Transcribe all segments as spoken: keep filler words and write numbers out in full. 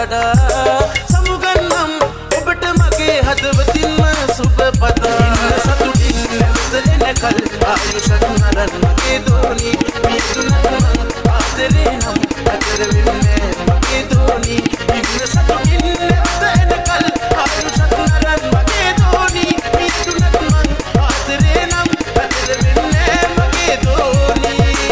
වඩා සමුගන්නම් ඔබට මගේ හදවතින්ම සුබ පතා සතුටින් නැවතෙන කල් ආයුෂක් නරන් මගේ දෝනි මිතුනම ආදරේ නම් අතර වෙන්නේ මගේ දෝනි ඉන්න සතුටින් නැවතෙන කල් ආයුෂක් නරන් මගේ දෝනි මිතුනම ආදරේ නම් අතර වෙන්නේ මගේ දෝනි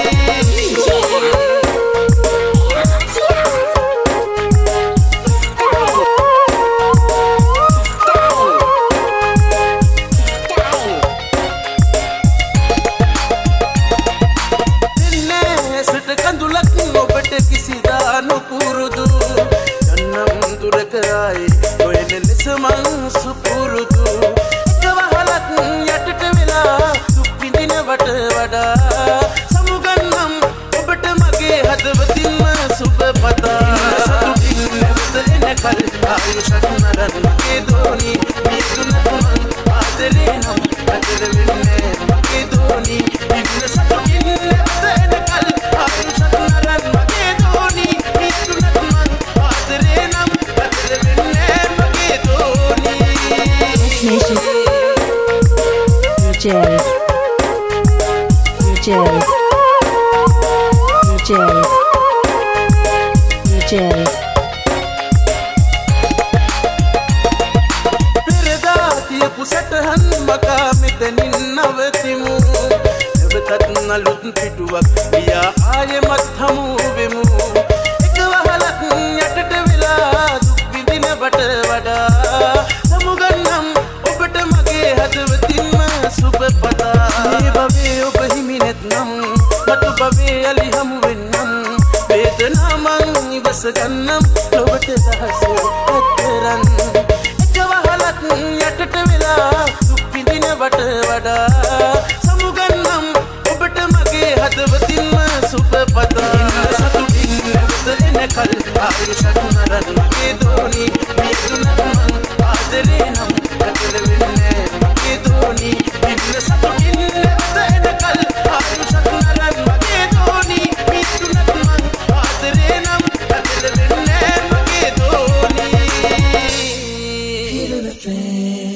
මං සුපුරුදු එකවහලක් යටට වෙලා දුක් විඳින වට වඩා සමුගන්නම් ඔබට මගේ හදවතින්ම සුබ පතා සතුටින් නැවත එන කල් ආයුෂක් නරන් මගේ දෝනි මිතුනම ආදරේ නම් අතර වෙන්නේ මගේ දෝනි ඉන්න සතුටින් නැවත එන කල් ආයුෂක් නරන් මගේ දෝනි මිතුනම ආදරේ නම් අතර වෙන්නේ මගේ දෝනි Nation. New Jazz. New Jazz. New Jazz. New Jazz. පෙරදාතිය පුසටහන් මකා මෙතනින් නවතිමු එවතත් නලුත් පිටුවක් පියා ආයෙමත් හමු වෙමු එකවහලක් යටට වෙලා දුක් විඳින වට වඩා සමුගන්නම් ඔබට මගේ හදවතින්ම සුබ පතා මේ බවේ ඔබ හිමි නැත්නම් මතු බවේ අලි හමු වෙන්නම් වේදනා මං ඉවස ගන්නම් ඔබට දහස අත්තරන් එකවහලක් යටට වෙලා දුක් විඳින වට වඩා සමුගන්නම් ඔබට මගේ හදවතින්ම සුබ පතා සතුටින් නැවත එන කල් ආයුෂක් නරන් මගේ දෝනි මිතුනම ආදරේ නම් අතර වෙන්නේ මගේ දෝනි ඉන්න සතුටින් නැවත එන කල් ආයුෂක් නරන් මගේ දෝනි මිතුනම ආදරේ නම් අතර වෙන්නේ මගේ දෝනි Feel the